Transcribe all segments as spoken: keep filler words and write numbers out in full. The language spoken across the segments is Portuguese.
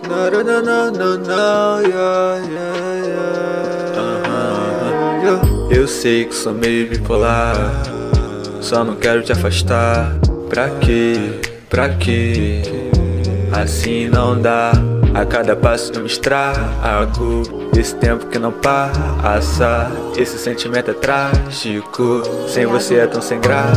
No, no, no, no, no, no, yeah, yeah, yeah. Uh-huh. Yeah. Eu sei que sou meio bipolar, só não quero te afastar. Pra quê? Pra quê? Assim não dá. A cada passo eu me estrago. Esse tempo que não passa, esse sentimento é trágico. Sem você é tão sem graça.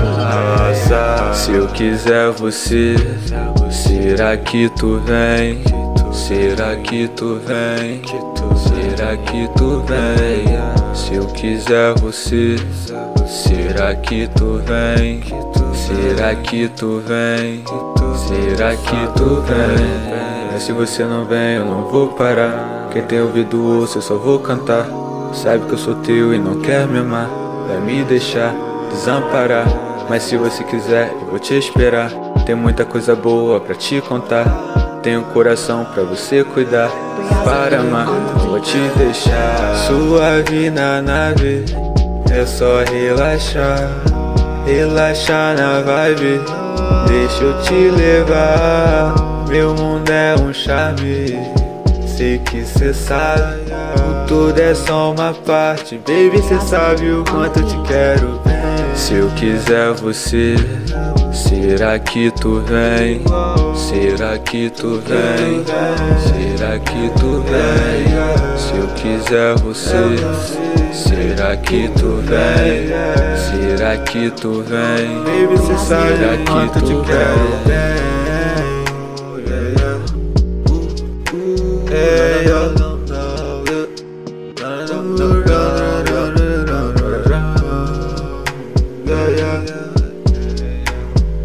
Se eu quiser você, será que tu vem? Será que tu vem? Será que tu vem? Se eu quiser você, será que tu vem? Será que tu vem? Será que tu vem? Mas se você não vem, eu não vou parar. Quem tem ouvido ouça, eu só vou cantar. Sabe que eu sou teu e não quer me amar. Vai me deixar desamparar. Mas se você quiser, eu vou te esperar. Tem muita coisa boa pra te contar. Tenho um coração pra você cuidar. Para amar, não vou te deixar. Suave na nave, é só relaxar. Relaxar na vibe, deixa eu te levar. Meu mundo é um charme, sei que cê sabe. O todo é só uma parte, baby, cê sabe o quanto eu te quero. Se eu quiser você, será que tu vem? Será que tu vem? Será que tu vem? Se eu quiser você, será que tu vem? Será que tu vem? Baby, cê sabe o quanto eu te quero.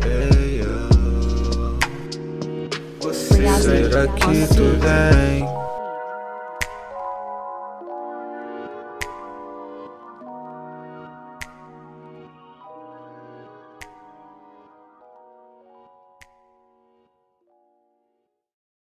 Será que tu vem?